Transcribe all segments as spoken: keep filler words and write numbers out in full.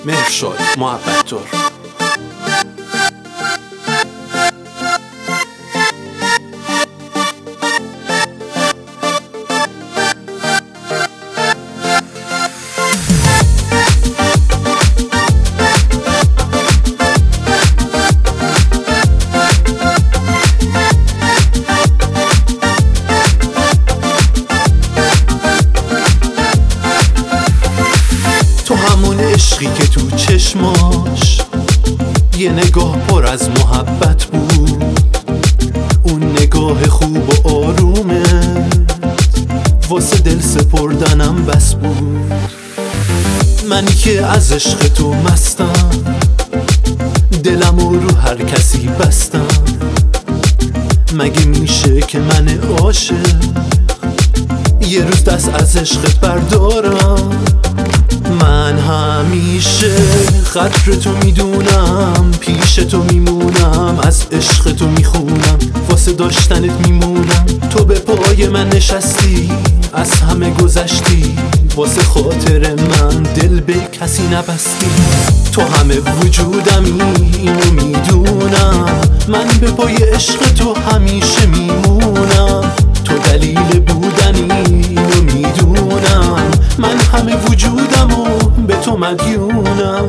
مهرشاد محبت‌تور. عشقی که تو چشماش یه نگاه پر از محبت بود، اون نگاه خوب و آرومت واسه دل سپردنم بس بود. منی که از عشق تو مستم، دلمو رو هر کسی بستم. مگه میشه که من عاشق یه روز دست از عشقت بردارم؟ من همیشه قدر تو میدونم، پیش تو میمونم، از عشق تو میخونم، واسه داشتنت میمونم. تو به پای من نشستی، از همه گذشتی، واسه خاطر من دل به کسی نبستی. تو همه وجودمی، اینو میدونم، من به پای عشق تو همیشه میمونم. تو دلیل بودنی، اینو میدونم، من همه وجودمو به تو مدیونم.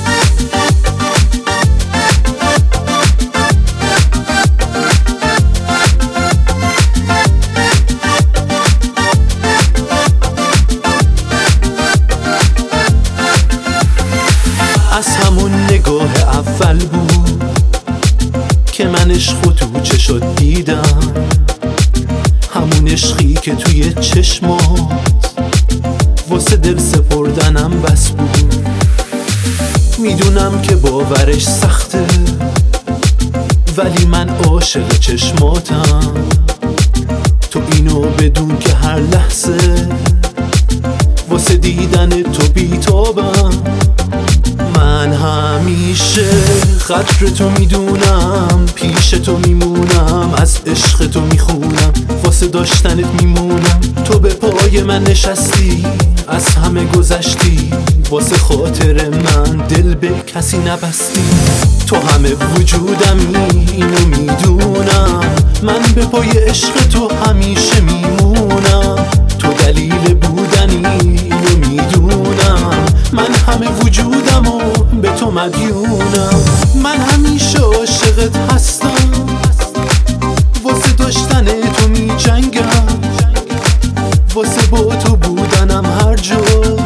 از همون نگاه اول بود که من عشق تو چشات دیدم، همون عشقی که توی چشمات واسه دل سپردنم بس بود. میدونم که باورش سخته، ولی من عاشق چشماتم. تو اینو بدون که هر لحظه واسه دیدن تو بیتابم. من همیشه قدر تو میدونم، پیش تو میمونم، از عشق تو میخونم، واسه داشتنت میمونم. تو به پای من نشستی، از همه گذشتی، واسه خاطر من دل به کسی نبستی. تو همه وجودمی، اینو میدونم، من به پای عشق تو همیشه میمونم. تو دلیل بودنی، اینو میدونم، من همه وجودمو به تو مدیونم. من همیشه عاشقت هستم، واسه داشتن تو می جنگم، واسه با تو بودنم هر جا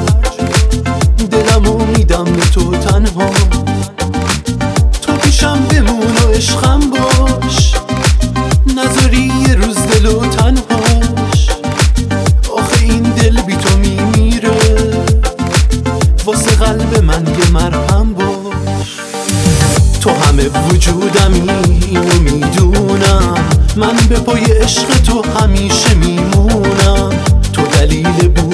دلمو میدم به تو تنها. تو پیشم بمون و عشقم باش، نذاری یه روز دلو تنهاش. آخه این دل بی تو میمیره، واسه قلب من یه مرهم باش. تو همه وجودمی، اینو میدونم، من به پای عشق تو همیشه میمونم. تو دلیل بود